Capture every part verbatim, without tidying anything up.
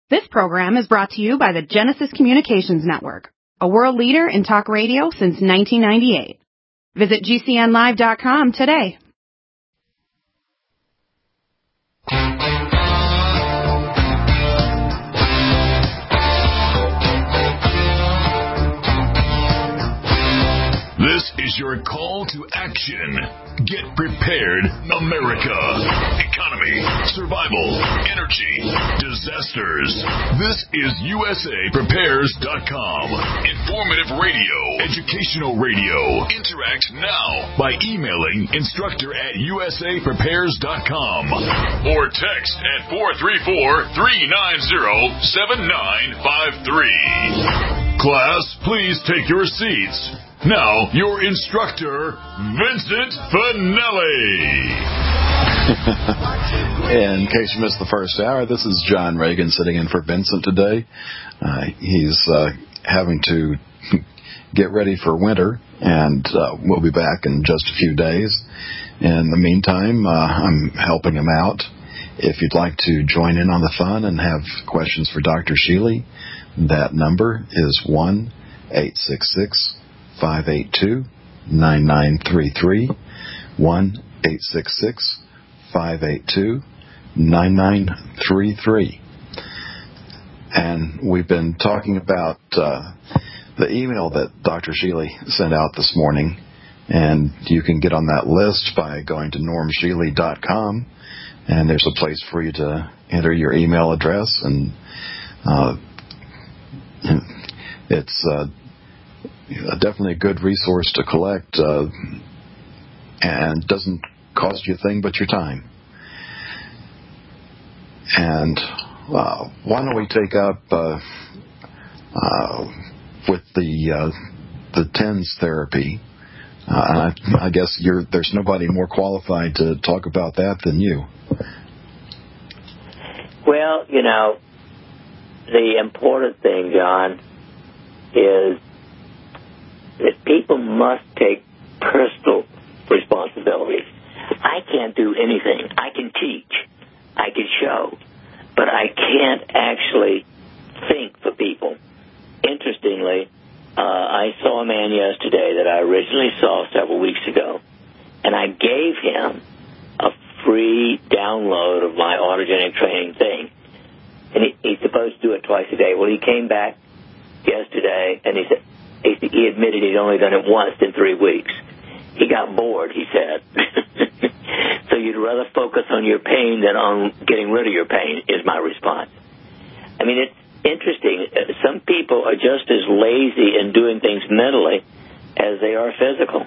This program is brought to you by the Genesis Communications Network, a world leader in talk radio since nineteen ninety-eight. Visit G C N live dot com today. This is your call to action. Get prepared, America. Economy, survival, energy, disasters. This is U S A Prepares dot com. Informative radio, educational radio. Interact now by emailing instructor at U S A Prepares dot com or text at four three four, three nine zero, seven nine five three. Class, please take your seats. Now, your instructor, Vincent Finelli. In case you missed the first hour, this is John Reagan sitting in for Vincent today. Uh, he's uh, having to get ready for winter, and uh, we'll be back in just a few days. In the meantime, uh, I'm helping him out. If you'd like to join in on the fun and have questions for Doctor Sheely, that number is one eight six six, five eight two, nine nine three three, one eight six six, five eight two, nine nine three three. And we've been talking about uh, the email that Doctor Sheely sent out this morning, and you can get on that list by going to norm sheely dot com, and there's a place for you to enter your email address, and uh, it's uh, definitely a good resource to collect, uh, and doesn't cost you a thing but your time. And uh, why don't we take up uh, uh, with the uh, the TENS therapy? Uh, and I, I guess you're, there's nobody more qualified to talk about that than you. Well, you know, the important thing, John, is that people must take personal responsibility. I can't do anything. I can teach. I can show. But I can't actually think for people. Interestingly, uh, I saw a man yesterday that I originally saw several weeks ago, and I gave him a free download of my autogenic training thing. And he, he's supposed to do it twice a day. Well, he came back yesterday, and he said, he admitted he'd only done it once in three weeks. He got bored, he said. So you'd rather focus on your pain than on getting rid of your pain, is my response. I mean, it's interesting. Some people are just as lazy in doing things mentally as they are physical.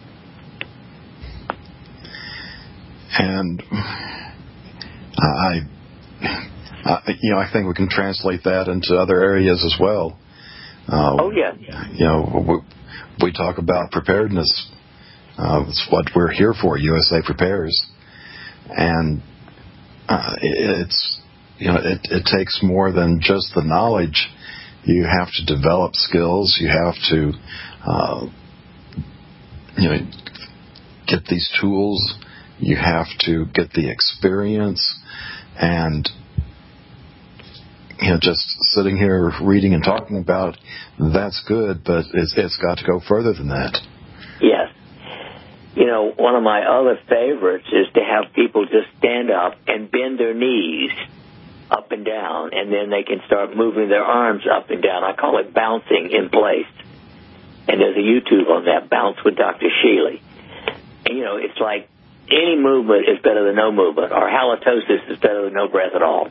And I, I, you know, I think we can translate that into other areas as well. Uh, oh, yeah. You know, we, we talk about preparedness. Uh, it's what we're here for, U S A Prepares. And uh, it's, you know, it, it takes more than just the knowledge. You have to develop skills. You have to, uh, you know, get these tools. You have to get the experience. And you know, just sitting here reading and talking about, that's good, but it's, it's got to go further than that. Yes. You know, one of my other favorites is to have people just stand up and bend their knees up and down, and then they can start moving their arms up and down. I call it bouncing in place. And there's a YouTube on that, Bounce with Doctor Sheely. And, you know, it's like any movement is better than no movement, or halitosis is better than no breath at all.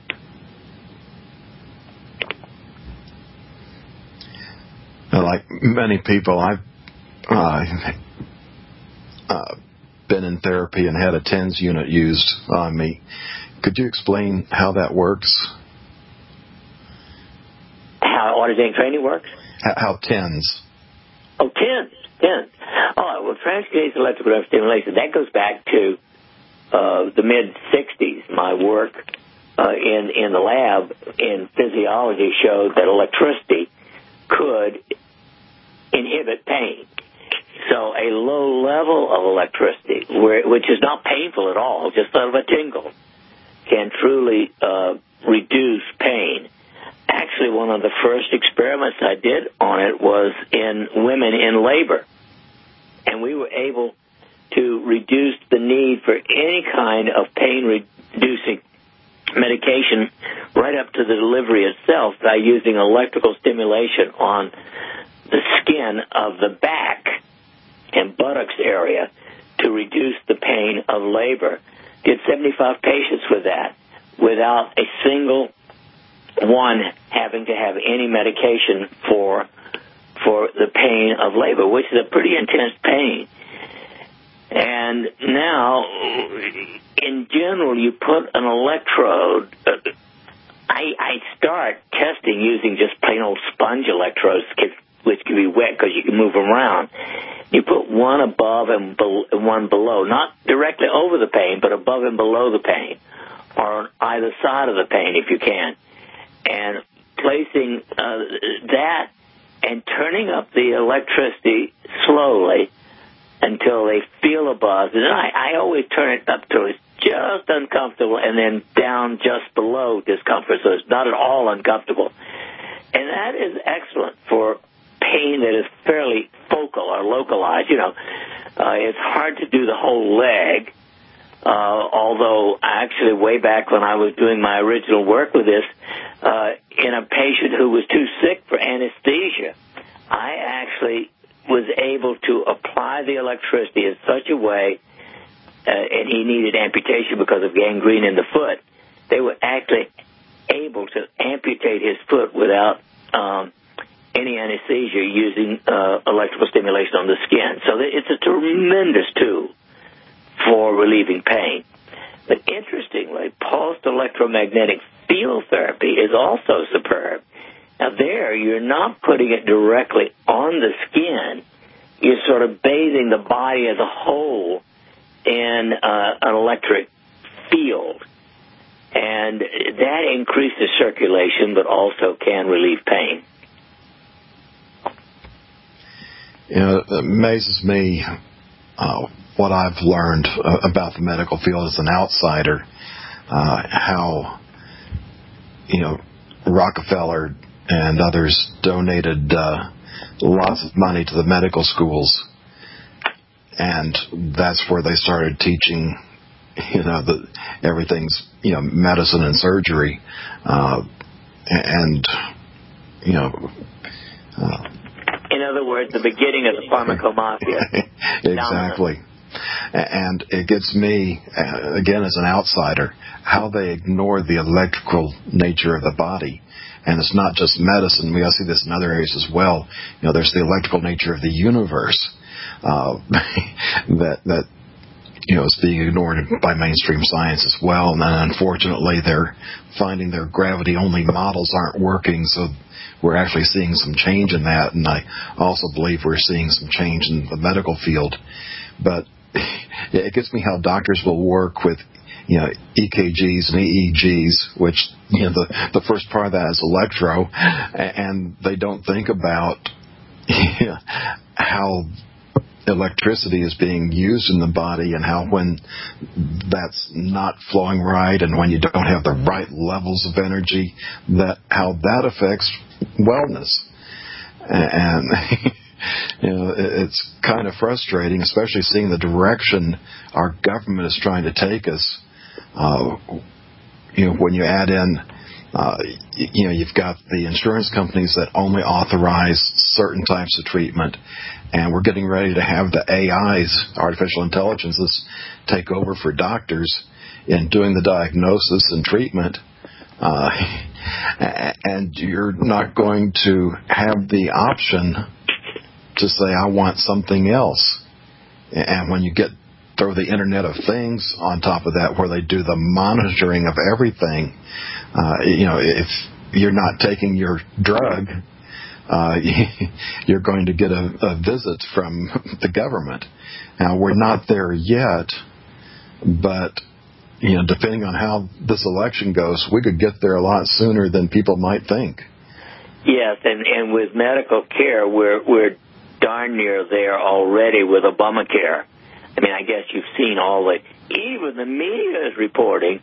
Like many people, I've uh, uh, been in therapy and had a TENS unit used on me. Could you explain how that works? How autogenic training works? How, how TENS? Oh, TENS, TENS. Oh, well, transcutaneous electrical nerve stimulation, that goes back to uh, the mid-sixties. My work uh, in, in the lab in physiology showed that electricity could inhibit pain. So a low level of electricity, where, which is not painful at all, just sort of a tingle, can truly uh, reduce pain. one of the first experiments I did on it was in women in labor. And we were able to reduce the need for any kind of pain-reducing medication right up to the delivery itself by using electrical stimulation on the skin of the back and buttocks area to reduce the pain of labor. Did seventy-five patients with that without a single one having to have any medication for for the pain of labor, which is a pretty intense pain. And now, in general, you put an electrode. Uh, I, I start testing using just plain old sponge electrodes, which can be wet because you can move them around. You put one above and be- one below, not directly over the pain, but above and below the pain, or on either side of the pain if you can. And placing uh, that and turning up the electricity slowly until they feel a buzz. And I, I always turn it up till it's just uncomfortable and then down just below discomfort, so it's not at all uncomfortable. And that is excellent for pain that is fairly focal or localized. You know, uh, it's hard to do the whole leg, uh, although actually way back when I was doing my original work with this, uh, in a patient who was too sick for anesthesia, I actually was able to apply the electricity in such a way, uh, and he needed amputation because of gangrene in the foot. They were actually able to amputate his foot without um, any anesthesia using uh, electrical stimulation on the skin. So it's a tremendous tool for relieving pain. But interestingly, pulsed electromagnetic field therapy is also superb. Now there, you're not putting it directly on the skin. You're sort of bathing the body as a whole in uh, an electric field. And that increases circulation, but also can relieve pain. You know, it amazes me uh, what I've learned uh, about the medical field as an outsider, uh, how, you know, Rockefeller and others donated uh, lots of money to the medical schools, and that's where they started teaching, you know, the everything's, you know, medicine and surgery, uh, and, you know. Uh, In other words, the beginning of the pharmacomafia. Exactly. And it gets me, uh, again, as an outsider, how they ignore the electrical nature of the body. And it's not just medicine. We see this in other areas as well. You know, there's the electrical nature of the universe uh, that that you know is being ignored by mainstream science as well. And then, unfortunately, they're finding their gravity-only models aren't working. So we're actually seeing some change in that. And I also believe we're seeing some change in the medical field. But it gets me how doctors will work with, you know, E K Gs and E E Gs, which, you know, the, the first part of that is electro, and they don't think about, you know, how electricity is being used in the body and how when that's not flowing right and when you don't have the right levels of energy, that how that affects wellness. And you know, it's kind of frustrating, especially seeing the direction our government is trying to take us. Uh, you know, when you add in, uh, you know, you've got the insurance companies that only authorize certain types of treatment, and we're getting ready to have the A Is, artificial intelligences, take over for doctors in doing the diagnosis and treatment. Uh, and you're not going to have the option to say, I want something else. And when you get throw the Internet of Things on top of that, where they do the monitoring of everything, uh, you know, if you're not taking your drug, uh, you're going to get a, a visit from the government. Now, we're not there yet, but, you know, depending on how this election goes, we could get there a lot sooner than people might think. Yes, and, and with medical care, we're we're darn near there already with Obamacare. I mean, I guess you've seen all the, even the media is reporting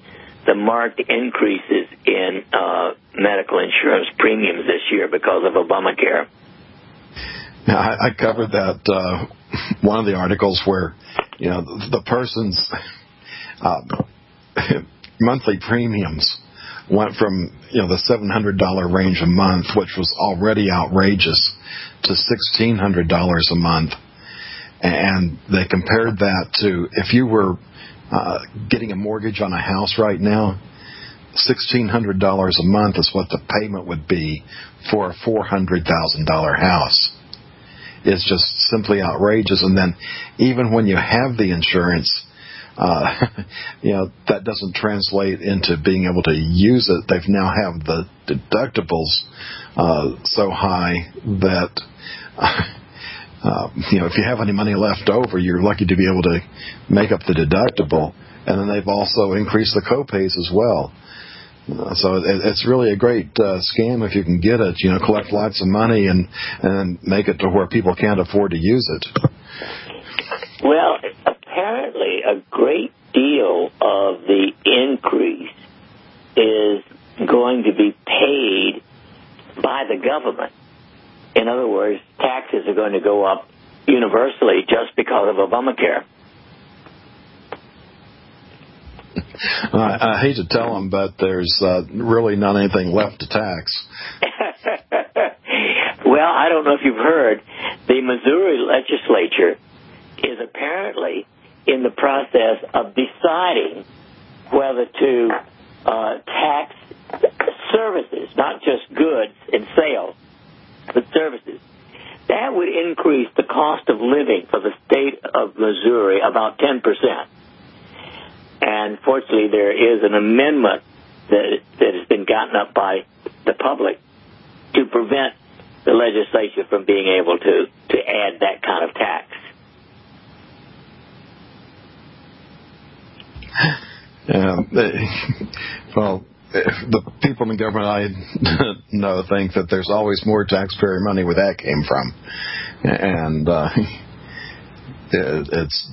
the marked increases in uh, medical insurance premiums this year because of Obamacare. Now, I, I covered that uh, one of the articles where, you know, the, the person's uh, monthly premiums went from, you know, the seven hundred dollars range a month, which was already outrageous, to sixteen hundred dollars a month. And they compared that to if you were uh, getting a mortgage on a house right now, sixteen hundred dollars a month is what the payment would be for a four hundred thousand dollars house. It's just simply outrageous. And then even when you have the insurance, uh, you know, that doesn't translate into being able to use it. They've now have the deductibles uh, so high that, uh, you know, if you have any money left over, you're lucky to be able to make up the deductible. And then they've also increased the copays as well. Uh, so it, it's really a great uh, scam if you can get it. You know, collect lots of money and and make it to where people can't afford to use it. Well, apparently a great deal of the increase is going to be paid by the government. In other words, taxes are going to go up universally just because of Obamacare. I, I hate to tell them, but there's uh, really not anything left to tax. Well, I don't know if you've heard, the Missouri legislature is apparently in the process of deciding whether to uh, tax services, not just goods and sales, but services. That would increase the cost of living for the state of Missouri about ten percent. And fortunately, there is an amendment that that has been gotten up by the public to prevent the legislature from being able to, to add that kind of tax. Yeah, well, the people in government I know think that there's always more taxpayer money where that came from. And uh, it, it's...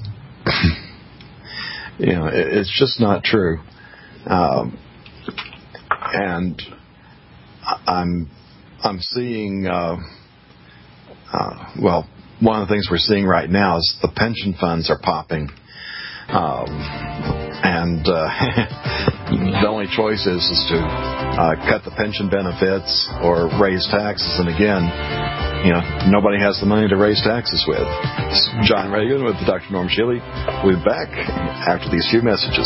You know, it's just not true. Um, and I'm I'm seeing, uh, uh, well, one of the things we're seeing right now is the pension funds are popping. Um, and uh, the only choice is, is to uh, cut the pension benefits or raise taxes. And again, you know, nobody has the money to raise taxes with. This is John Reagan with Doctor Norm Shealy. We'll be back after these few messages.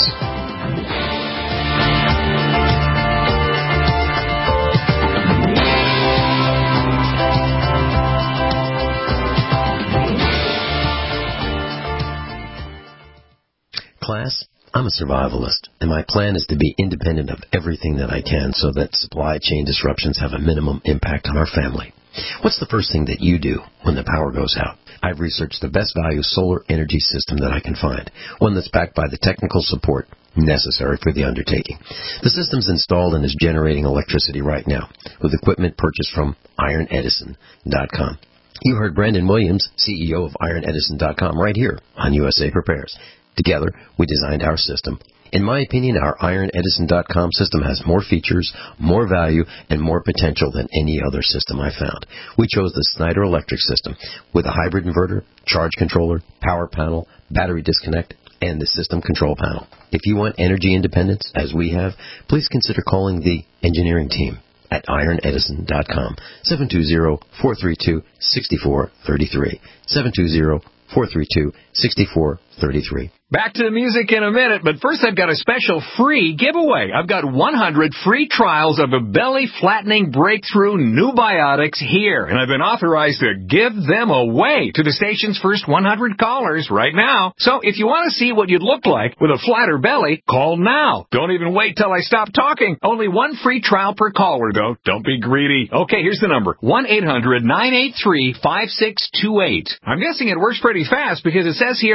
Class, I'm a survivalist, and my plan is to be independent of everything that I can so that supply chain disruptions have a minimum impact on our family. What's the first thing that you do when the power goes out? I've researched the best value solar energy system that I can find, one that's backed by the technical support necessary for the undertaking. The system's installed and is generating electricity right now with equipment purchased from Iron Edison dot com. You heard Brandon Williams, C E O of Iron Edison dot com, right here on U S A Prepares. Together, we designed our system. In my opinion, our Iron Edison dot com system has more features, more value, and more potential than any other system I found. We chose the Snyder Electric system with a hybrid inverter, charge controller, power panel, battery disconnect, and the system control panel. If you want energy independence, as we have, please consider calling the engineering team at Iron Edison dot com, seven two zero, four three two, six four three three, seven two zero, four three two, six four three three. Back to the music in a minute, but first I've got a special free giveaway. I've got one hundred free trials of a belly-flattening breakthrough Nubiotics here, and I've been authorized to give them away to the station's first one hundred callers right now. So if you want to see what you'd look like with a flatter belly, call now. Don't even wait till I stop talking. Only one free trial per caller, though. Don't be greedy. Okay, here's the number, one eight hundred, nine eight three, five six two eight. I'm guessing it works pretty fast because it says here that if your belly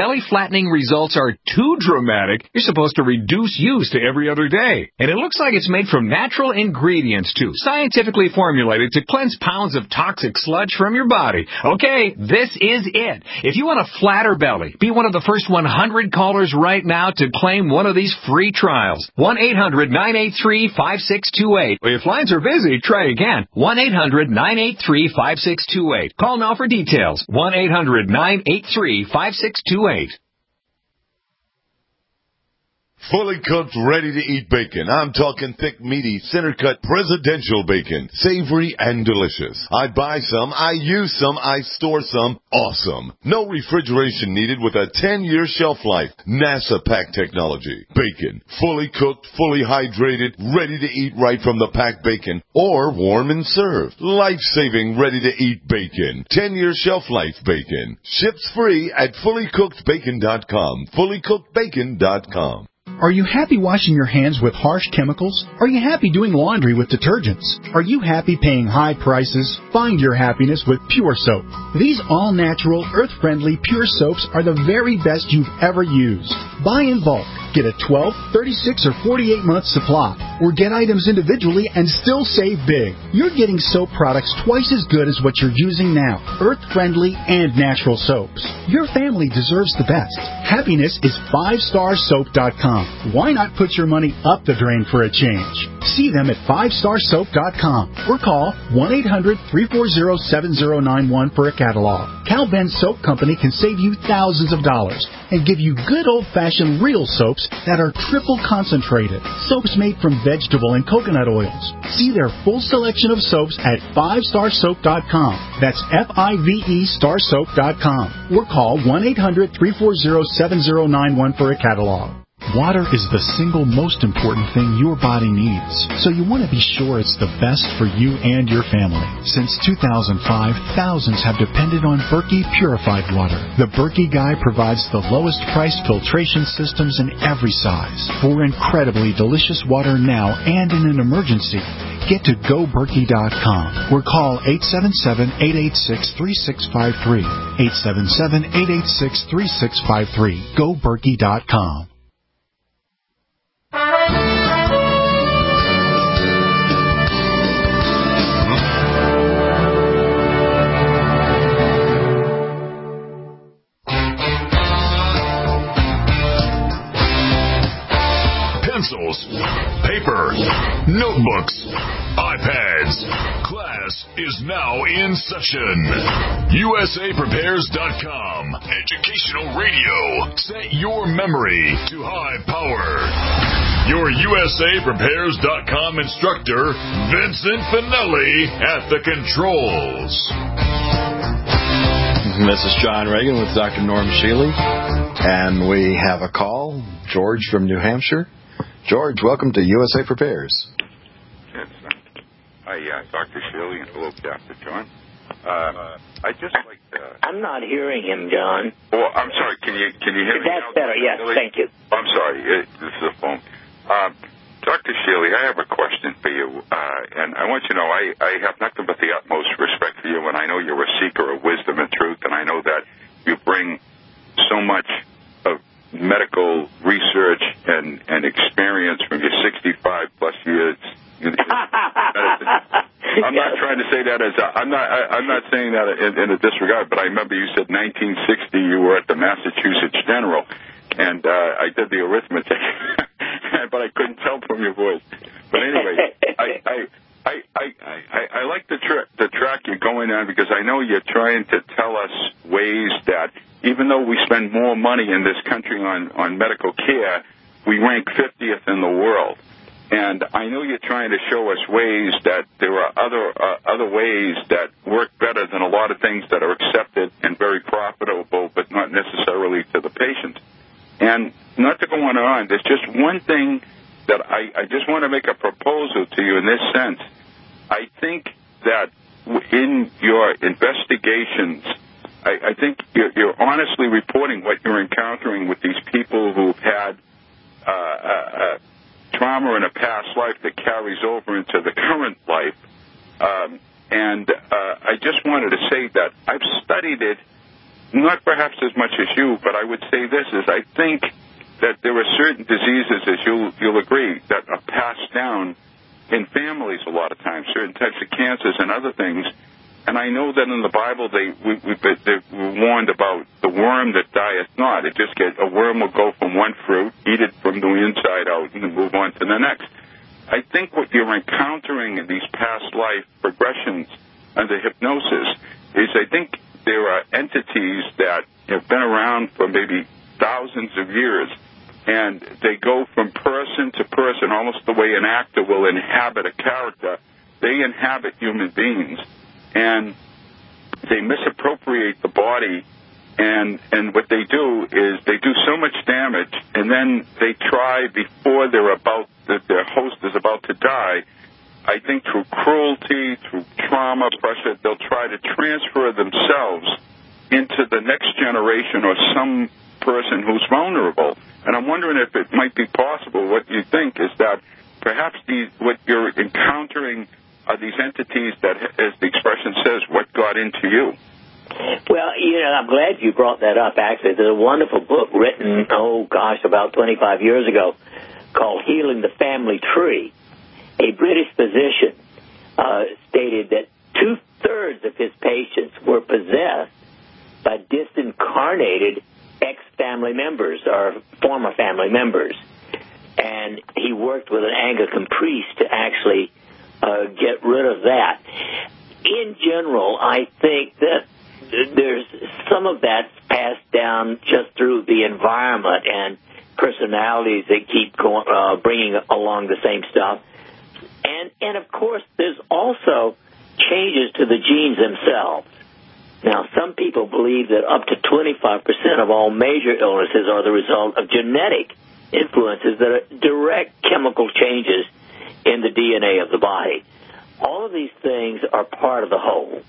belly flattening results are too dramatic, you're supposed to reduce use to every other day. And it looks like it's made from natural ingredients, too, scientifically formulated to cleanse pounds of toxic sludge from your body. Okay, this is it. If you want a flatter belly, be one of the first one hundred callers right now to claim one of these free trials. one eight hundred nine eight three five six two eight. If lines are busy, try again. one eight hundred nine eight three five six two eight. Call now for details. one eight hundred nine eight three five six two eight. Fully cooked, ready-to-eat bacon. I'm talking thick, meaty, center-cut presidential bacon. Savory and delicious. I buy some, I use some, I store some. Awesome. No refrigeration needed with a ten-year shelf life. NASA pack technology. Bacon. Fully cooked, fully hydrated, ready to eat right from the packed bacon. Or warm and served. Life-saving, ready-to-eat bacon. ten-year shelf life bacon. Ships free at fully cooked bacon dot com. fully cooked bacon dot com. Are you happy washing your hands with harsh chemicals? Are you happy doing laundry with detergents? Are you happy paying high prices? Find your happiness with Pure Soap. These all-natural, earth-friendly Pure Soaps are the very best you've ever used. Buy in bulk. Get a twelve, thirty-six, or forty-eight month supply. Or get items individually and still save big. You're getting soap products twice as good as what you're using now. Earth-friendly and natural soaps. Your family deserves the best. Happiness is five star soap dot com. Why not put your money up the drain for a change? See them at five star soap dot com or call one eight hundred three four zero seven zero nine one for a catalog. Cal Ben Soap Company can save you thousands of dollars and give you good old-fashioned real soaps that are triple concentrated. Soaps made from vegetable and coconut oils. See their full selection of soaps at five star soap dot com. That's F I V E star soap dot com. Or call one eight hundred three four zero seven zero nine one for a catalog. Water is the single most important thing your body needs, so you want to be sure it's the best for you and your family. Since two thousand five, thousands have depended on Berkey purified water. The Berkey Guy provides the lowest priced filtration systems in every size. For incredibly delicious water now and in an emergency, get to go berkey dot com or call eight seven seven, eight eight six, three six five three. eight seven seven, eight eight six, three six five three. go berkey dot com. Pencils, paper, notebooks, iPads. Class is now in session. U S A Prepares dot com. Educational radio. Set your memory to high power. Your U S A Prepares dot com instructor, Vincent Finelli, at the controls. This is John Reagan with Doctor Norm Shealy, and we have a call. George from New Hampshire. George, welcome to U S A Prepares. Yes, hi, uh, Doctor Shealy, and hello, Doctor John. Uh, I just like to... I'm not hearing him, John. Oh, I'm sorry. Can you can you hear me That's now? better, yes. Shealy? Thank you. I'm sorry. It, this is a phone. Um, Doctor Shealy, I have a question for you, uh, and I want you to know I, I have nothing but the utmost respect for you, and I know you're a seeker of wisdom and truth, and I know that you bring so much of medical research and, and experience from your sixty-five plus years. I'm not trying to say that as a, I'm not I, I'm not saying that in, in a disregard, but I remember you said nineteen sixty you were at the Massachusetts General, and uh, I did the arithmetic, but I couldn't tell from your voice. But anyway, I I I I, I, I like the tra- the track you're going on, because I know you're trying to tell us ways that even though we spend more money in this country on, on medical care, we rank fiftieth in the world. And I know you're trying to show us ways that there are other uh, other ways that work better than a lot of things that are accepted and very profitable, but not necessarily to the patient. And not to go on and on, there's just one thing that I, I just want to make a proposal to you in this sense. I think that in your investigations, I, I think you're, you're honestly reporting what you're encountering with these people who've had uh, uh, trauma in a past life that carries over into the current life. Um, and uh, I just wanted to say that I've studied it not perhaps as much as you, but I would say this is I think that there are certain diseases, as you'll, you'll agree, that are passed down in families a lot of times, certain types of cancers and other things. And I know that in the Bible they we, we, they were warned about the worm that dieth not. It just get a worm will go from one fruit, eat it from the inside out, and then move on to the next. I think what you're encountering in these past life progressions under hypnosis is I think there are entities that have been around for maybe thousands of years, and they go from person to person, almost the way an actor will inhabit a character. They inhabit human beings, and they misappropriate the body, and and what they do is they do so much damage, and then they try before they're about that their host is about to die. I think through cruelty, through trauma, pressure, they'll try to transfer themselves into the next generation or some person who's vulnerable. And I'm wondering if it might be possible, what you think is that perhaps these, what you're encountering are these entities that, as the expression says, what got into you. Well, you know, I'm glad you brought that up, actually. There's a wonderful book written, oh, gosh, about twenty-five years ago called Healing the Family Tree. A British physician uh, stated that two-thirds of his patients were possessed by disincarnated ex-family members or former family members. And he worked with an Anglican priest to actually uh, get rid of that. In general, I think that there's some of that's passed down just through the environment and personalities that keep going, uh, bringing along the same stuff. And, and, of course, there's also changes to the genes themselves. Now, some people believe that up to twenty-five percent of all major illnesses are the result of genetic influences that are direct chemical changes in the D N A of the body. All of these things are part of the whole.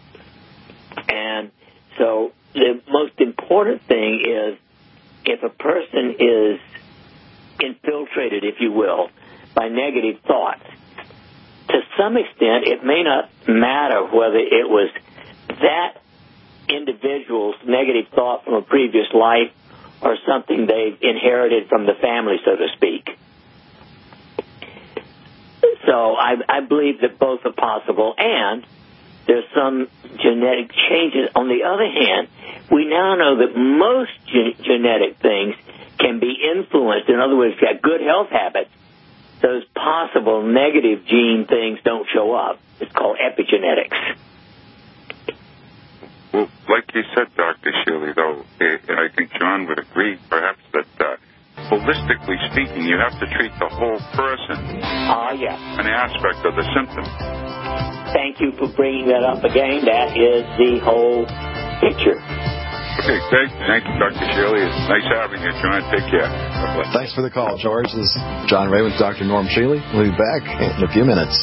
And so the most important thing is if a person is infiltrated, if you will, by negative thoughts, to some extent it may not matter whether it was that individual's negative thought from a previous life or something they've inherited from the family, so to speak. So I, I believe that both are possible, and there's some genetic changes. On the other hand, we now know that most ge- genetic things can be influenced. In other words, if you've got good health habits, those possible negative gene things don't show up. It's called epigenetics. Well, like you said, Doctor Shirley, though, and I think John would agree, perhaps, that uh, holistically speaking, you have to treat the whole person. Ah, uh, yeah. An aspect of the symptom. Thank you for bringing that up again. That is the whole picture. Okay, thank, thank you, Doctor Shirley. It's nice having you, John. Take care. Thanks for the call, George. This is John Ray with Doctor Norm Shealy. We'll be back in a few minutes.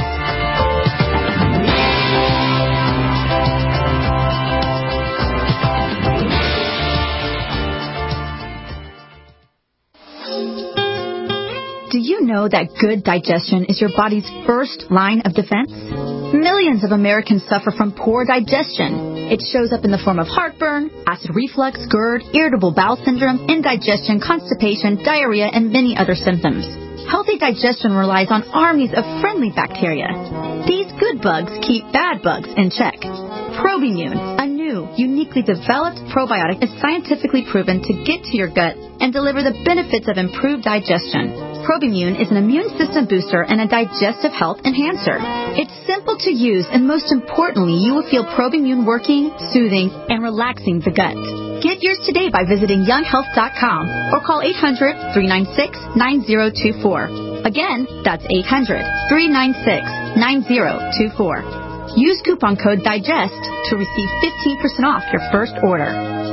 Do you know that good digestion is your body's first line of defense? Millions of Americans suffer from poor digestion. It shows up in the form of heartburn, acid reflux, GERD, irritable bowel syndrome, indigestion, constipation, diarrhea, and many other symptoms. Healthy digestion relies on armies of friendly bacteria. These good bugs keep bad bugs in check. Probimune, a new, uniquely developed probiotic, is scientifically proven to get to your gut and deliver the benefits of improved digestion. Probimune is an immune system booster and a digestive health enhancer. It's simple to use, and most importantly, you will feel Probimune working, soothing, and relaxing the gut. Get yours today by visiting young health dot com or call eight hundred, three nine six, nine zero two four. Again, that's eight hundred, three nine six, nine zero two four. Use coupon code DIGEST to receive fifteen percent off your first order.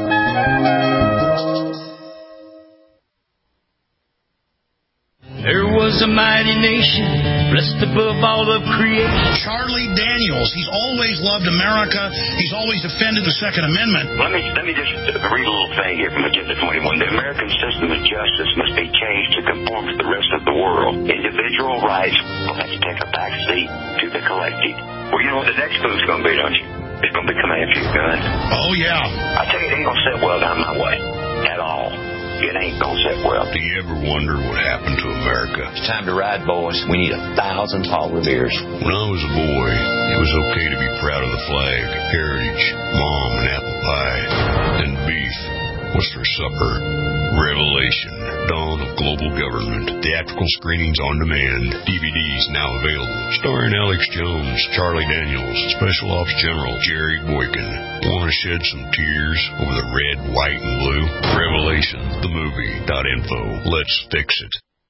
There was a mighty nation, blessed above all of creation. Charlie Daniels, he's always loved America. He's always defended the Second Amendment. Let me let me just read a little thing here from Agenda twenty-one. The American system of justice must be changed to conform to the rest of the world. Individual rights will have to take a back seat to the collective. Well, you know what the next clue's going to be, don't you? It's going to going to be coming after you, gun. Oh, yeah. I tell you, it ain't going to sit well down my way at all. It ain't going to sit well. Do you ever wonder what happened to America? It's time to ride, boys. We need a thousand Paul Reveres. When I was a boy, it was okay to be proud of the flag, heritage, mom, and apple pie, and beef. What's for supper? Revelation, Dawn of Global Government. Theatrical screenings on demand. D V Ds now available. Starring Alex Jones, Charlie Daniels, Special Ops General Jerry Boykin. Want to shed some tears over the red, white, and blue? Revelation, the movie. Info. Let's fix it.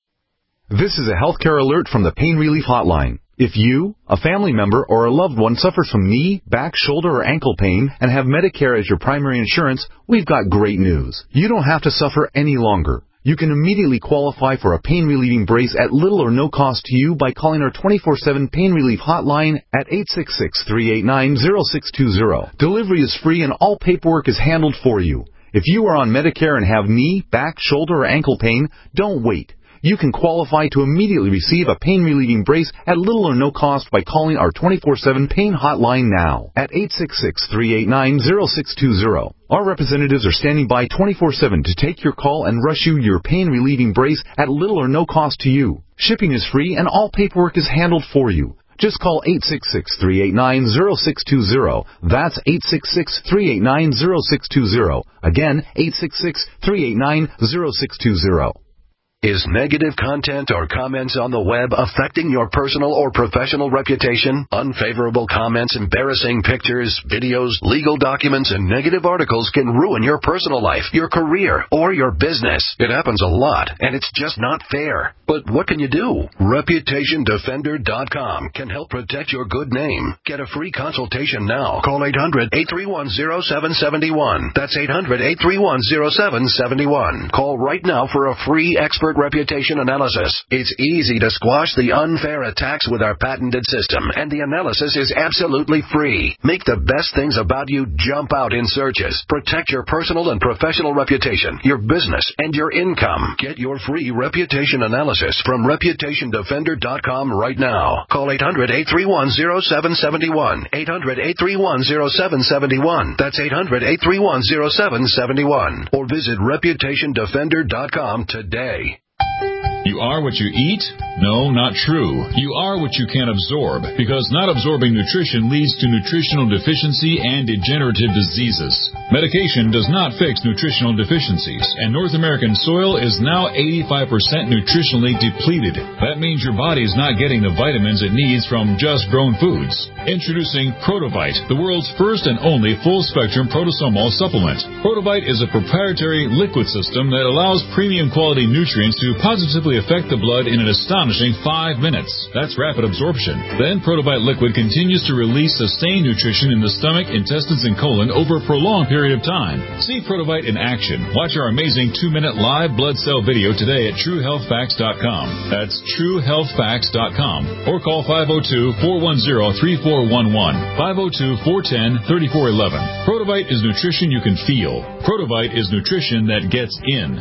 This is a healthcare alert from the Pain Relief Hotline. If you, a family member, or a loved one suffers from knee, back, shoulder, or ankle pain and have Medicare as your primary insurance, we've got great news. You don't have to suffer any longer. You can immediately qualify for a pain-relieving brace at little or no cost to you by calling our twenty-four seven Pain Relief Hotline at eight six six, three eight nine, zero six two zero. Delivery is free and all paperwork is handled for you. If you are on Medicare and have knee, back, shoulder, or ankle pain, don't wait. You can qualify to immediately receive a pain-relieving brace at little or no cost by calling our twenty-four seven Pain Hotline now at eight six six, three eight nine, zero six two zero. Our representatives are standing by twenty-four seven to take your call and rush you your pain-relieving brace at little or no cost to you. Shipping is free and all paperwork is handled for you. Just call eight six six, three eight nine, zero six two zero. That's eight six six, three eight nine, zero six two zero. Again, eight six six, three eight nine, zero six two zero. Is negative content or comments on the web affecting your personal or professional reputation? Unfavorable comments, embarrassing pictures, videos, legal documents, and negative articles can ruin your personal life, your career, or your business. It happens a lot, and it's just not fair. But what can you do? Reputation Defender dot com can help protect your good name. Get a free consultation now. Call eight hundred, eight three one, zero seven seven one. That's eight hundred, eight three one, zero seven seven one. Call right now for a free expert reputation analysis. It's easy to squash the unfair attacks with our patented system, and the analysis is absolutely free. Make the best things about you jump out in searches. Protect your personal and professional reputation, your business, and your income. Get your free reputation analysis from Reputation Defender dot com right now. Call eight hundred, eight three one, zero seven seven one. eight hundred, eight three one, zero seven seven one. That's eight hundred, eight three one, zero seven seven one. Or visit Reputation Defender dot com today. You are what you eat? No, not true. You are what you can absorb, because not absorbing nutrition leads to nutritional deficiency and degenerative diseases. Medication does not fix nutritional deficiencies, and North American soil is now eighty-five percent nutritionally depleted. That means your body is not getting the vitamins it needs from just grown foods. Introducing Protovite, the world's first and only full-spectrum protosomal supplement. Protovite is a proprietary liquid system that allows premium quality nutrients to positively affect the blood in an astonishing five minutes. That's rapid absorption. Then Protovite liquid continues to release sustained nutrition in the stomach, intestines, and colon over a prolonged period of time. See Protovite in action. Watch our amazing two-minute live blood cell video today at True Health Facts dot com. That's True Health Facts dot com. Or call five oh two, four one zero, three four one one, five oh two, four one zero, three four one one. Protovite is nutrition you can feel. Protovite is nutrition that gets in.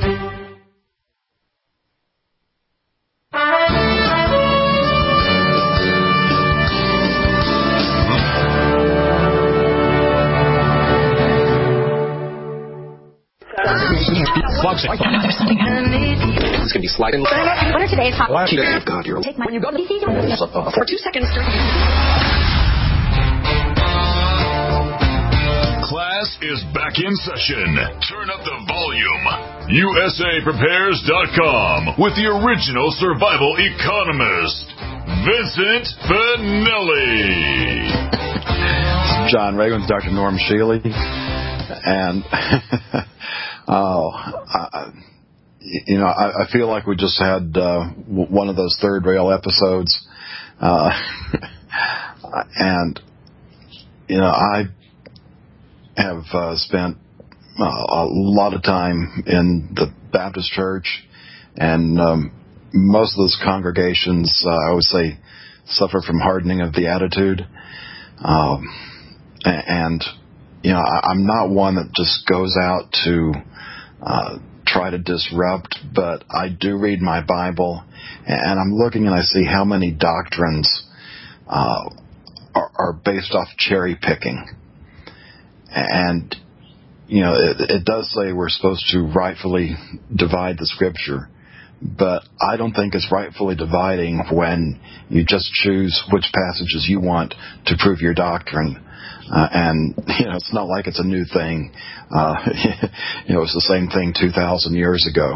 There's something underneath. It's going to be sliding. What are today's hot? God, you're take my when you go to the for two seconds. Class is back in session. Turn up the volume. U S A Prepares dot com with the original survival economist, Vincent Finelli. John Reagan with Doctor Norm Shealy. And, oh, I, you know, I, I feel like we just had uh, one of those third rail episodes. Uh, and, you know, I have uh, spent uh, a lot of time in the Baptist church, and um, most of those congregations, uh, I would say, suffer from hardening of the attitude. Um, and, you know, I, I'm not one that just goes out to uh, try to disrupt, but I do read my Bible, and I'm looking and I see how many doctrines uh, are, are based off cherry picking. And, you know, it, it does say we're supposed to rightfully divide the Scripture, but I don't think it's rightfully dividing when you just choose which passages you want to prove your doctrine. Uh, and, you know, it's not like it's a new thing. Uh, you know, it's the same thing two thousand years ago.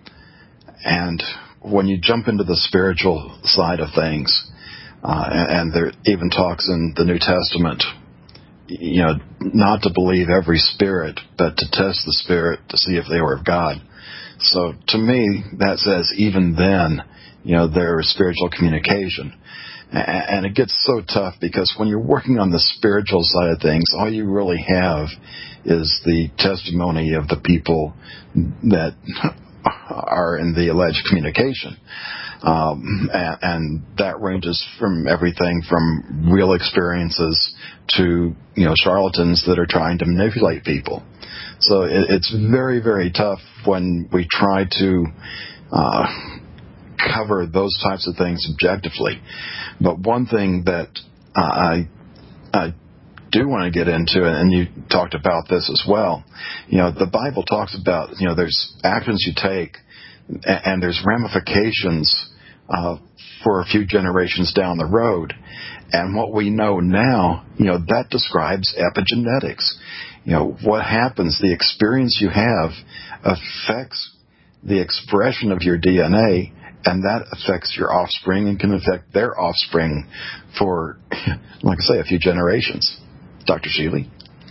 And when you jump into the spiritual side of things, uh, and there even talks in the New Testament, you know, not to believe every spirit, but to test the spirit to see if they were of God. So to me, that says even then, you know, there is spiritual communication. And it gets so tough because when you're working on the spiritual side of things, all you really have is the testimony of the people that are in the alleged communication. Um, and, and that ranges from everything from real experiences to, you know, charlatans that are trying to manipulate people. So it, it's very, very tough when we try to uh, cover those types of things objectively. But one thing that uh, I, I do want to get into, and you talked about this as well, you know, the Bible talks about, you know, there's actions you take and there's ramifications uh, for a few generations down the road. And what we know now, you know, that describes epigenetics. You know, what happens, the experience you have affects the expression of your D N A, and that affects your offspring and can affect their offspring for, like I say, a few generations. Doctor Sheely?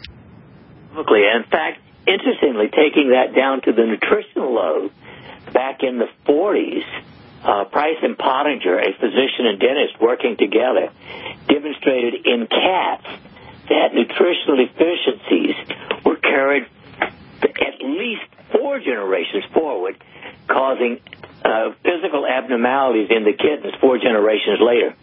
In fact, interestingly, taking that down to the nutritional load, back in the forties, uh, Price and Pottinger, a physician and dentist working together, demonstrated in cats that nutritional deficiencies were carried at least four generations forward, causing uh, physical abnormalities in the kittens four generations later.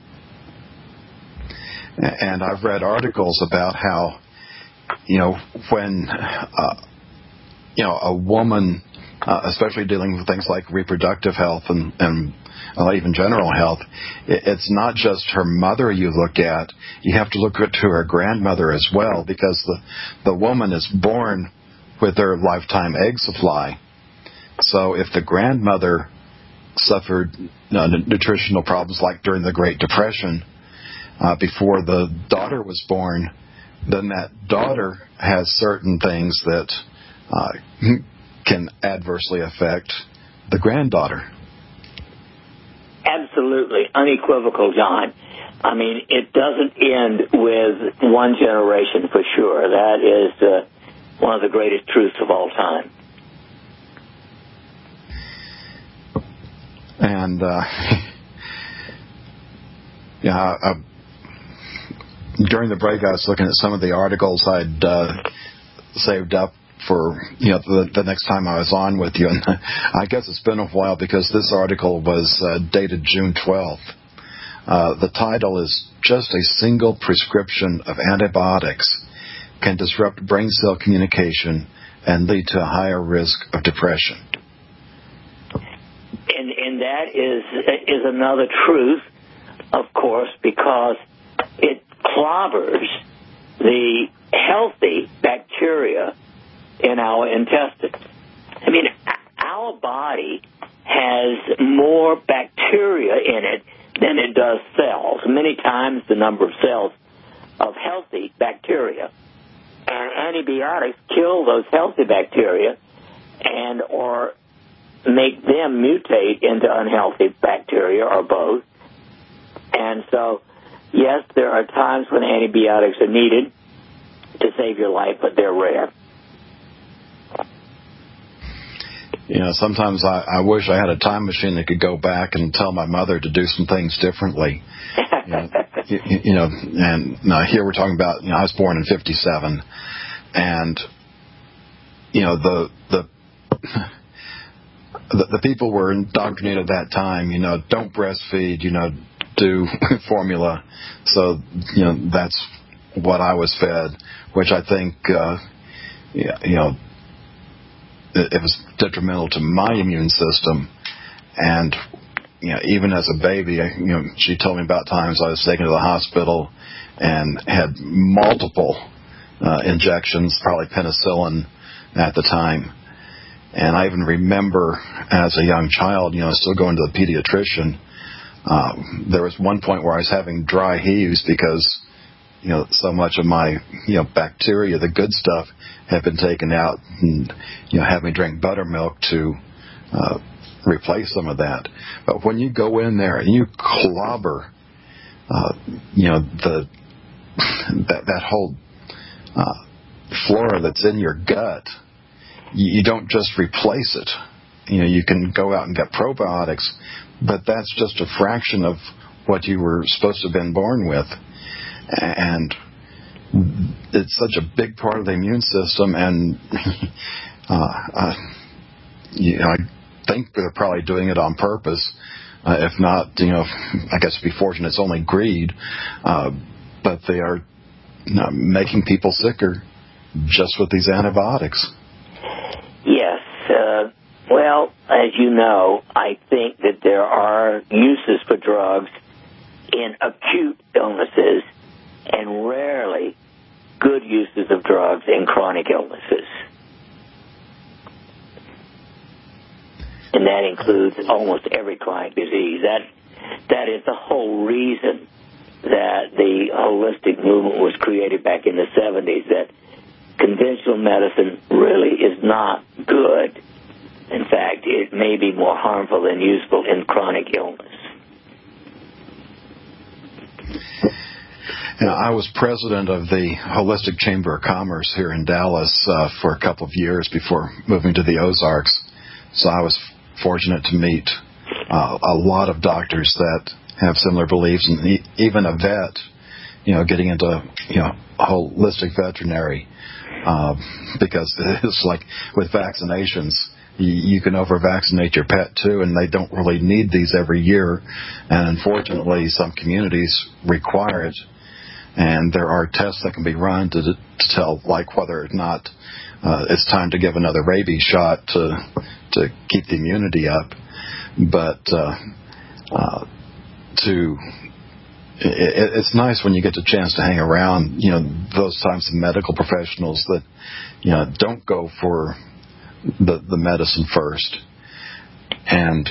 And I've read articles about how, you know, when, uh, you know, a woman, uh, especially dealing with things like reproductive health and, and uh, even general health, it, it's not just her mother you look at. You have to look at to her grandmother as well, because the, the woman is born with her lifetime egg supply. So if the grandmother suffered uh, nutritional problems like during the Great Depression, Uh, before the daughter was born, then that daughter has certain things that uh, can adversely affect the granddaughter. Absolutely, unequivocal, John. I mean, it doesn't end with one generation for sure. That is uh, one of the greatest truths of all time. And, uh, yeah, I, during the break, I was looking at some of the articles I'd uh, saved up for, you know, the, the next time I was on with you. And I guess it's been a while because this article was uh, dated June twelfth. Uh, the title is, "Just a Single Prescription of Antibiotics Can Disrupt Brain Cell Communication and Lead to a Higher Risk of Depression." And, and that is, is another truth, of course, because it clobbers the healthy bacteria in our intestines. I mean, our body has more bacteria in it than it does cells, many times the number of cells of healthy bacteria. And antibiotics kill those healthy bacteria and or make them mutate into unhealthy bacteria or both. And so, yes, there are times when antibiotics are needed to save your life, but they're rare. You know, sometimes I, I wish I had a time machine that could go back and tell my mother to do some things differently. you, know, you, you know, and now here we're talking about, you know, I was born in fifty-seven, and, you know, the the the, the people were indoctrinated at that time, you know, don't breastfeed, you know, do formula. So, you know, that's what I was fed, which I think, uh, yeah, you know, it, it was detrimental to my immune system. And, you know, even as a baby, I, you know, she told me about times I was taken to the hospital and had multiple uh, injections, probably penicillin at the time. And I even remember as a young child, you know, still going to the pediatrician. Uh, there was one point where I was having dry heaves because, you know, so much of my, you know, bacteria, the good stuff, had been taken out, and, you know, had me drink buttermilk to uh, replace some of that. But when you go in there and you clobber, uh, you know, the that that whole uh, flora that's in your gut, you, you don't just replace it. You know, you can go out and get probiotics, but that's just a fraction of what you were supposed to have been born with. And it's such a big part of the immune system, and uh, uh, you know, I think they're probably doing it on purpose. Uh, if not, you know, I guess to be fortunate, it's only greed. Uh, but they are you know, making people sicker just with these antibiotics. Yes. Uh, well, as you know, I think that there are uses for drugs in acute illnesses and rarely good uses of drugs in chronic illnesses. And that includes almost every chronic disease. That that is the whole reason that the holistic movement was created back in the seventies, that conventional medicine really is not good. In fact, it may be more harmful than useful in chronic illness. You know, I was president of the Holistic Chamber of Commerce here in Dallas uh, for a couple of years before moving to the Ozarks. So I was fortunate to meet uh, a lot of doctors that have similar beliefs, and e- even a vet, you know, getting into, you know, holistic veterinary, uh, because it's like with vaccinations, you, you can over-vaccinate your pet too, and they don't really need these every year, and unfortunately some communities require it, and there are tests that can be run to, to tell, like, whether or not uh, it's time to give another rabies shot to to keep the immunity up. But uh, uh, to it, it's nice when you get the chance to hang around, you know, those types of medical professionals that, you know, don't go for the the medicine first, and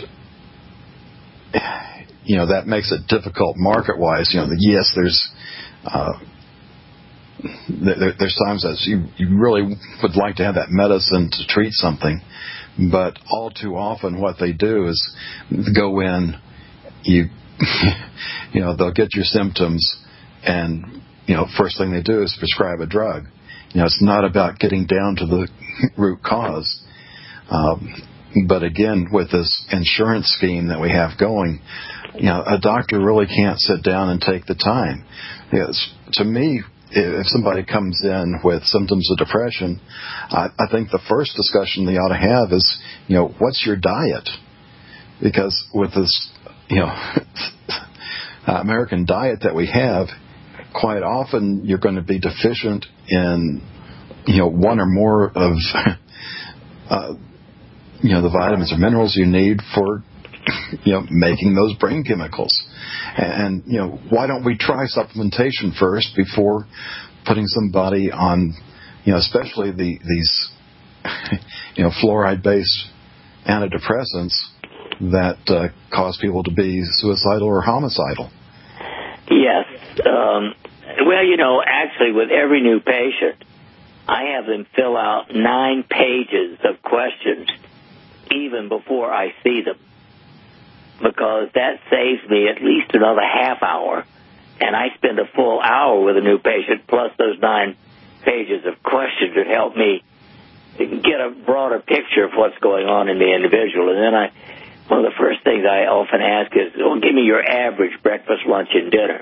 you know that makes it difficult market wise. You know, yes, there's uh, there, there's times that you you really would like to have that medicine to treat something, but all too often what they do is go in, you you know, they'll get your symptoms, and you know, first thing they do is prescribe a drug. You know, it's not about getting down to the root cause. Um, but again, with this insurance scheme that we have going, you know, a doctor really can't sit down and take the time. Yes, to me, if somebody comes in with symptoms of depression, I, I think the first discussion they ought to have is, you know, what's your diet? Because with this, you know, American diet that we have, quite often you're going to be deficient in, you know, one or more of, uh, you know, the vitamins or minerals you need for, you know, making those brain chemicals. And, you know, why don't we try supplementation first before putting somebody on, you know, especially the, these, you know, fluoride-based antidepressants that uh, cause people to be suicidal or homicidal? Yes. Um, well, you know, actually, with every new patient, I have them fill out nine pages of questions even before I see them, because that saves me at least another half hour, and I spend a full hour with a new patient, plus those nine pages of questions that help me get a broader picture of what's going on in the individual. And then I, one of the first things I often ask is, well, give me your average breakfast, lunch, and dinner.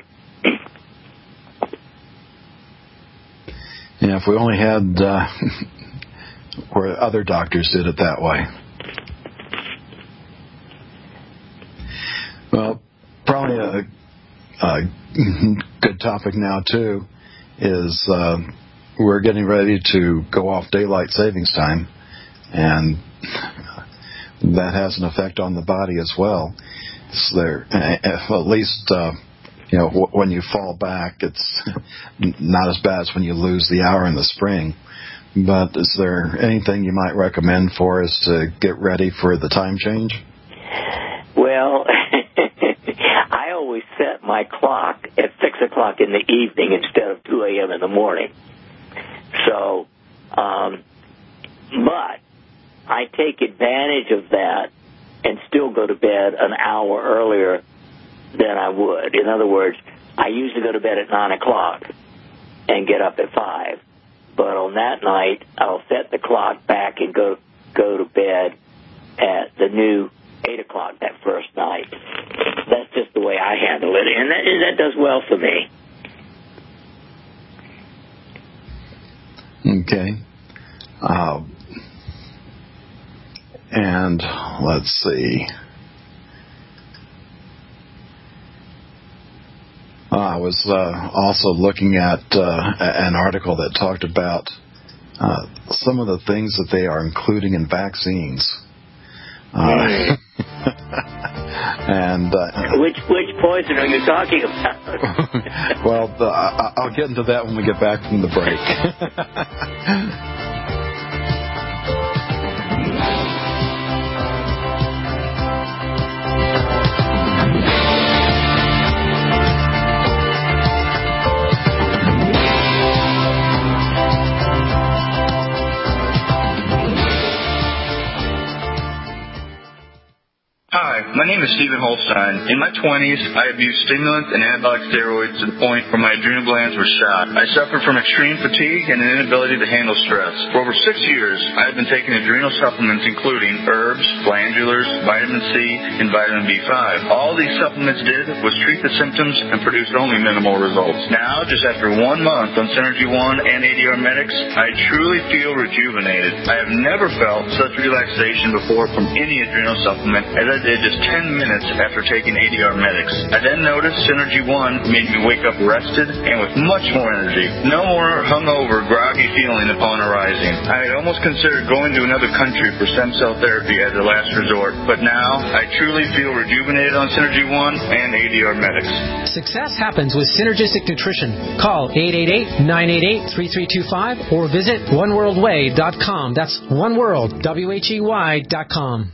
Yeah, if we only had uh, where other doctors did it that way. Well, probably a, a good topic now, too, is uh, we're getting ready to go off daylight savings time, and that has an effect on the body as well. So there, at least uh, you know, w- when you fall back, it's not as bad as when you lose the hour in the spring. But is there anything you might recommend for us to get ready for the time change? Well, I always set my clock at six o'clock in the evening instead of two a.m. in the morning. So, um, but I take advantage of that and still go to bed an hour earlier than I would. In other words, I usually go to bed at nine o'clock and get up at five. But on that night, I'll set the clock back and go go to bed at the new eight o'clock that first night. That's just the way I handle it, and that, and that does well for me. Okay. Uh, and let's see. I was uh, also looking at uh, an article that talked about uh, some of the things that they are including in vaccines. Uh, and uh, which which poison are you talking about? Well, the, I, I'll get into that when we get back from the break. Hi, my name is Stephen Holstein. In my twenties, I abused stimulants and anabolic steroids to the point where my adrenal glands were shot. I suffered from extreme fatigue and an inability to handle stress. For over six years, I have been taking adrenal supplements including herbs, glandulars, vitamin C, and vitamin B five. All these supplements did was treat the symptoms and produced only minimal results. Now, just after one month on Synergy One and A D R Medics, I truly feel rejuvenated. I have never felt such relaxation before from any adrenal supplement as I did just ten minutes after taking A D R Medics. I then noticed Synergy One made me wake up rested and with much more energy. No more hungover, groggy feeling upon arising. I had almost considered going to another country for stem cell therapy as a last resort, but now I truly feel rejuvenated on Synergy One and A D R Medics. Success happens with Synergistic Nutrition. Call eight eight eight, nine eight eight, three three two five or visit one world way dot com. That's oneworld, W H E Y dot com.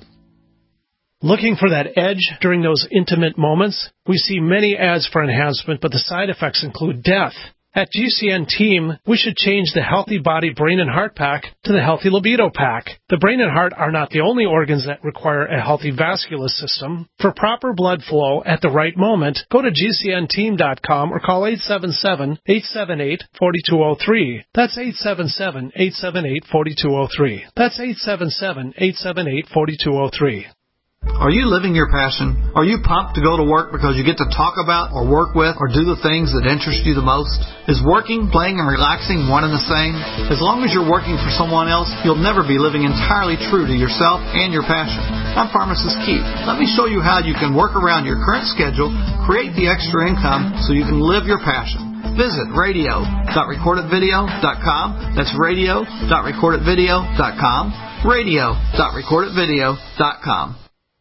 Looking for that edge during those intimate moments? We see many ads for enhancement, but the side effects include death. At G C N Team, we should change the Healthy Body Brain and Heart Pack to the Healthy Libido Pack. The brain and heart are not the only organs that require a healthy vascular system. For proper blood flow at the right moment, go to G C N team dot com or call eight seven seven, eight seven eight, four two zero three. That's eight seven seven, eight seven eight, four two zero three. That's eight seven seven, eight seven eight, four two zero three. Are you living your passion? Are you pumped to go to work because you get to talk about or work with or do the things that interest you the most? Is working, playing, and relaxing one and the same? As long as you're working for someone else, you'll never be living entirely true to yourself and your passion. I'm Pharmacist Keith. Let me show you how you can work around your current schedule, create the extra income so you can live your passion. Visit radio dot record it video dot com. That's radio dot record it video dot com. radio dot record it video dot com.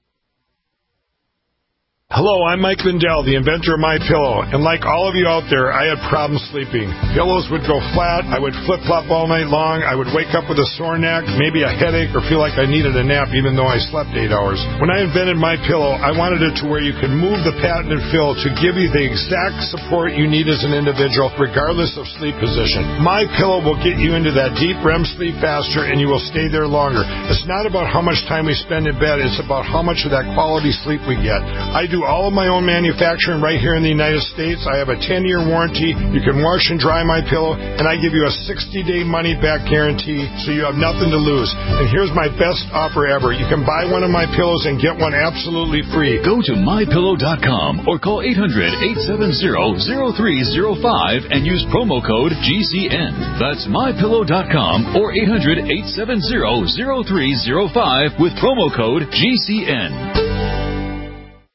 Hello, I'm Mike Lindell, the inventor of MyPillow, and like all of you out there, I had problems sleeping. Pillows would go flat, I would flip-flop all night long, I would wake up with a sore neck, maybe a headache, or feel like I needed a nap even though I slept eight hours. When I invented MyPillow, I wanted it to where you could move the patented fill to give you the exact support you need as an individual, regardless of sleep position. MyPillow will get you into that deep R E M sleep faster, and you will stay there longer. It's not about how much time we spend in bed, it's about how much of that quality sleep we get. I do all of my own manufacturing right here in the United States. I have a ten-year warranty. You can wash and dry my pillow, and I give you a sixty-day money-back guarantee, so you have nothing to lose. And here's my best offer ever. You can buy one of my pillows and get one absolutely free. Go to my pillow dot com or call eight hundred, eight seven zero, zero three zero five and use promo code G C N. That's my pillow dot com or eight hundred, eight seven zero, zero three zero five with promo code G C N. In the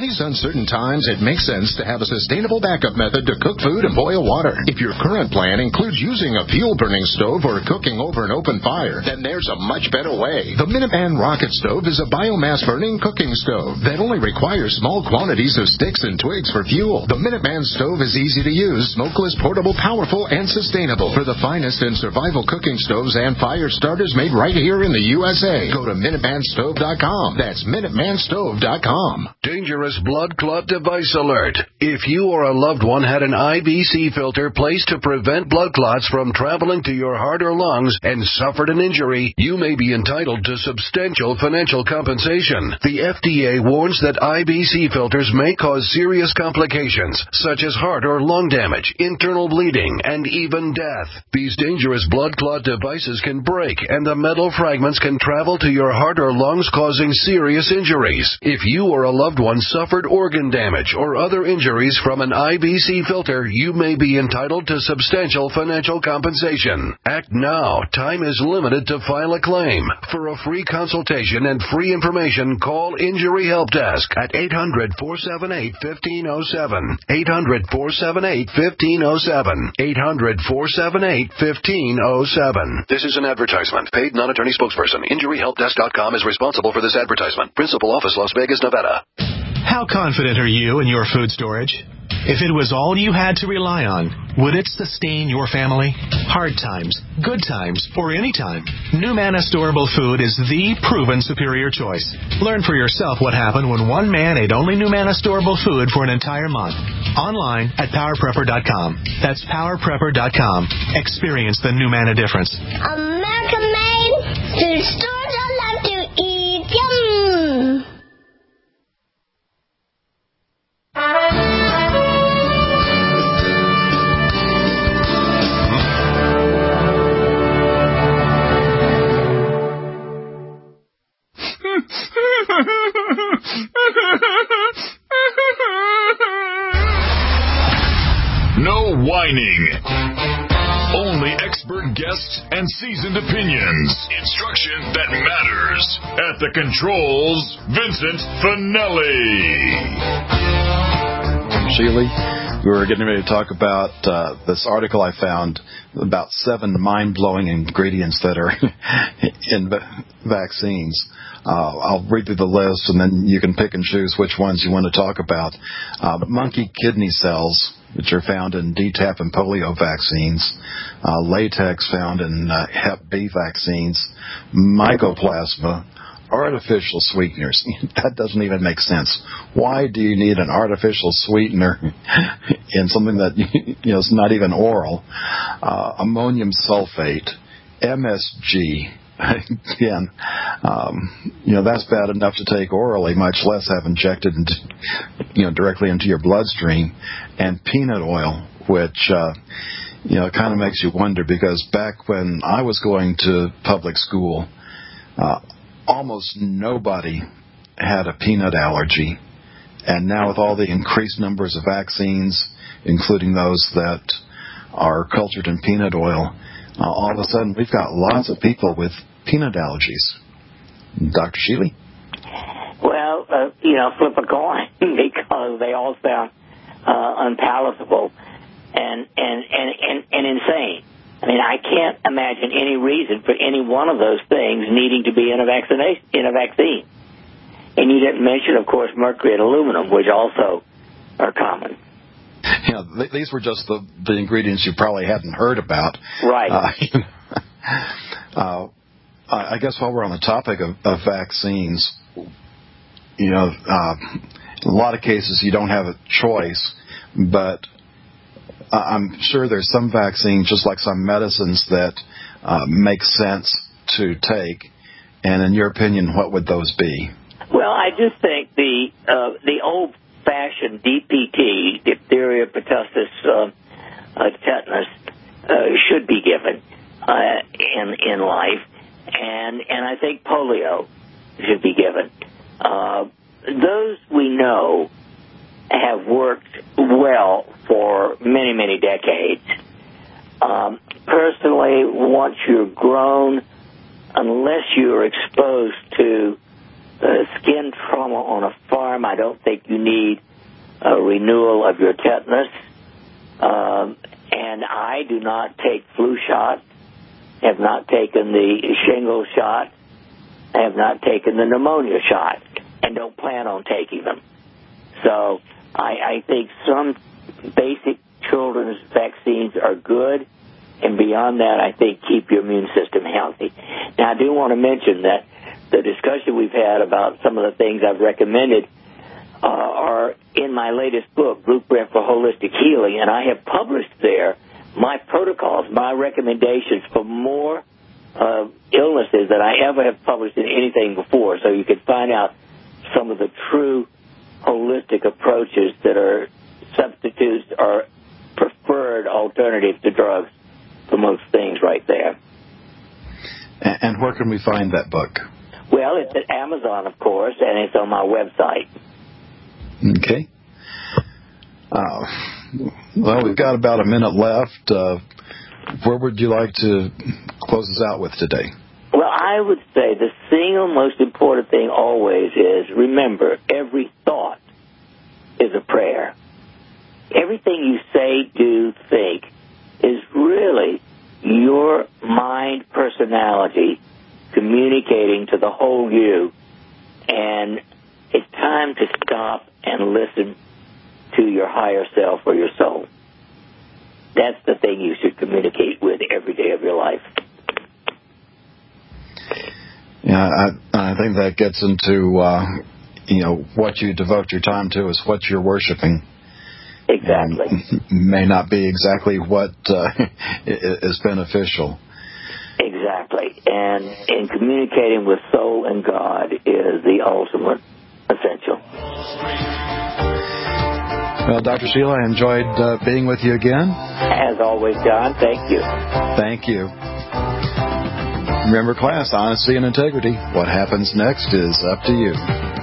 these uncertain times, it makes sense to have a sustainable backup method to cook food and boil water. If your current plan includes using a fuel-burning stove or cooking over an open fire, then there's a much better way. The Minuteman Rocket Stove is a biomass-burning cooking stove that only requires small quantities of sticks and twigs for fuel. The Minuteman stove is easy to use, smokeless, portable, powerful, and sustainable. For the finest in survival cooking stoves and fire starters made right here in the U S A, go to Minuteman Stove dot com. That's Minuteman Stove dot com. Dangerous blood clot device alert. If you or a loved one had an I B C filter placed to prevent blood clots from traveling to your heart or lungs and suffered an injury, you may be entitled to substantial financial compensation. The F D A warns that I B C filters may cause serious complications, such as heart or lung damage, internal bleeding, and even death. These dangerous blood clot devices can break, and the metal fragments can travel to your heart or lungs, causing serious injuries. If you or a loved one suffered organ damage or other injuries from an I B C filter, you may be entitled to substantial financial compensation. Act now. Time is limited to file a claim. For a free consultation and free information, call Injury Help Desk at eight hundred, four seven eight, one five zero seven. eight hundred, four seven eight, one five zero seven. eight hundred, four seven eight, one five zero seven. This is an advertisement. Paid non-attorney spokesperson. Injury Help Desk dot com is responsible for this advertisement. Principal office, Las Vegas, Nevada. How confident are you in your food storage? If it was all you had to rely on, would it sustain your family? Hard times, good times, or any time, NuManna Storable Food is the proven superior choice. Learn for yourself what happened when one man ate only NuManna Storable Food for an entire month. Online at Power Prepper dot com. That's Power Prepper dot com. Experience the NuManna difference. American made food stores I love to eat. Yum! No whining. Only expert guests and seasoned opinions. Instruction that matters. At the controls, Vincent Finelli. Sheely, we were getting ready to talk about uh, this article I found about seven mind-blowing ingredients that are in va- vaccines. Uh, I'll read through the list, and then you can pick and choose which ones you want to talk about. Uh, monkey kidney cells, which are found in D T A P and polio vaccines. Uh, latex found in uh, Hep B vaccines. Mycoplasma. Artificial sweeteners. That doesn't even make sense. Why do you need an artificial sweetener in something that you know is not even oral? Uh, ammonium sulfate, M S G. Again, um, you know that's bad enough to take orally, much less have injected into, you know, directly into your bloodstream. And peanut oil, which uh, you know kind of makes you wonder, because back when I was going to public school, uh, almost nobody had a peanut allergy. And now with all the increased numbers of vaccines, including those that are cultured in peanut oil, uh, all of a sudden we've got lots of people with peanut allergies. Doctor Sheely? Well, uh, you know, flip a coin, because they all sound uh, unpalatable and, and, and, and, and insane. I mean, I can't imagine any reason for any one of those things needing to be in a vaccination, in a vaccine. And you didn't mention, of course, mercury and aluminum, which also are common. You know, th- these were just the, the ingredients you probably hadn't heard about. Right. Uh, you know, uh, I guess while we're on the topic of, of vaccines, you know, uh, in a lot of cases you don't have a choice, but I'm sure there's some vaccines, just like some medicines, that uh, make sense to take. And in your opinion, what would those be? Well, I just think the uh, the old-fashioned D P T, diphtheria, pertussis, uh, uh, tetanus, uh, should be given uh, in in life, and and I think polio should be given. Uh, those we know have worked well for many, many decades. Um, personally, once you're grown, unless you're exposed to uh, skin trauma on a far harm. I don't think you need a renewal of your tetanus. Um, and I do not take flu shots, have not taken the shingle shot, have not taken the pneumonia shot, and don't plan on taking them. So I, I think some basic children's vaccines are good, and beyond that, I think keep your immune system healthy. Now, I do want to mention that the discussion we've had about some of the things I've recommended uh, are in my latest book, Blueprint for Holistic Healing, and I have published there my protocols, my recommendations for more uh, illnesses than I ever have published in anything before, so you can find out some of the true holistic approaches that are substitutes or preferred alternatives to drugs for most things right there. And where can we find that book? Well, it's at Amazon, of course, and it's on my website. Okay. Uh, well, we've got about a minute left. Uh, where would you like to close us out with today? Well, I would say the single most important thing always is, remember, every thought is a prayer. Everything you say, do, think is really your mind personality communicating to the whole you. And it's time to stop and listen to your higher self or your soul. That's the thing you should communicate with every day of your life. Yeah, I, I think that gets into, uh, you know, what you devote your time to is what you're worshiping. Exactly. And may not be exactly what uh, is beneficial. Exactly. And in communicating with soul and God is the ultimate essential. Well, Doctor Sheila, I enjoyed uh, being with you again. As always, John, thank you. Thank you. Remember, class, honesty and integrity. What happens next is up to you.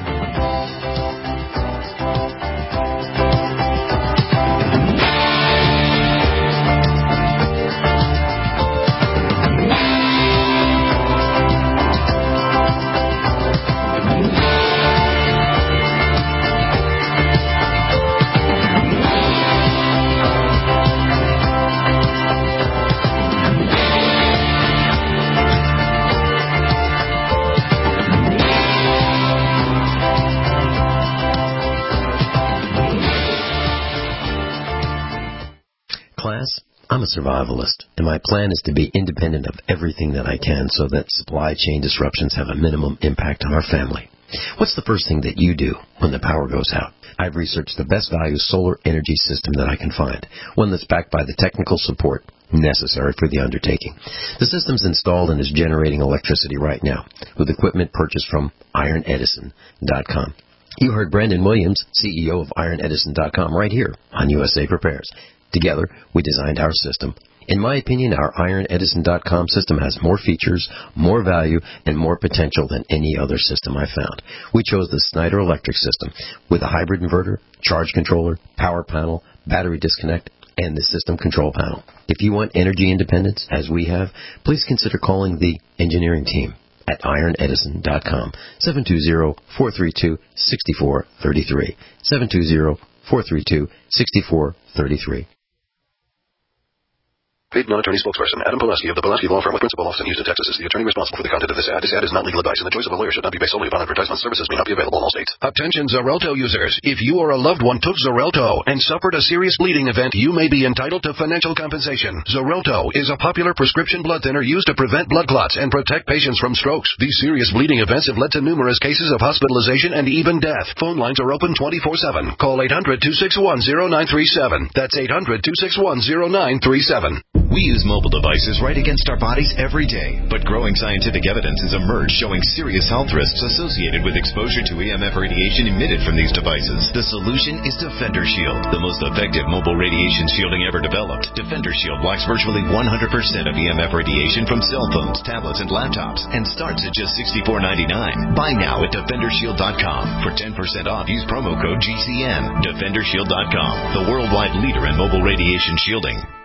I'm a survivalist, and my plan is to be independent of everything that I can so that supply chain disruptions have a minimum impact on our family. What's the first thing that you do when the power goes out? I've researched the best value solar energy system that I can find, one that's backed by the technical support necessary for the undertaking. The system's installed and is generating electricity right now with equipment purchased from iron edison dot com. You heard Brandon Williams, C E O of iron edison dot com, right here on U S A Prepares. Together, we designed our system. In my opinion, our iron edison dot com system has more features, more value, and more potential than any other system I found. We chose the Snyder Electric system with a hybrid inverter, charge controller, power panel, battery disconnect, and the system control panel. If you want energy independence, as we have, please consider calling the engineering team at iron edison dot com, seven two zero, four three two, six four three three, seven two zero, four three two, six four three three. Paid non-attorney spokesperson Adam Pulaski of the Pulaski Law Firm with principal office in Houston, Texas is the attorney responsible for the content of this ad. This ad is not legal advice, and the choice of a lawyer should not be based solely upon advertisement. Services may not be available in all states. Attention Xarelto users. If you or a loved one took Xarelto and suffered a serious bleeding event, you may be entitled to financial compensation. Xarelto is a popular prescription blood thinner used to prevent blood clots and protect patients from strokes. These serious bleeding events have led to numerous cases of hospitalization and even death. Phone lines are open twenty-four seven. Call eight hundred, two six one, zero nine three seven. That's eight hundred, two six one, zero nine three seven. We use mobile devices right against our bodies every day, but growing scientific evidence has emerged showing serious health risks associated with exposure to E M F radiation emitted from these devices. The solution is Defender Shield, the most effective mobile radiation shielding ever developed. Defender Shield blocks virtually one hundred percent of E M F radiation from cell phones, tablets, and laptops, and starts at just sixty-four ninety-nine. Buy now at defender shield dot com. For ten percent off, use promo code G C N. defender shield dot com, the worldwide leader in mobile radiation shielding.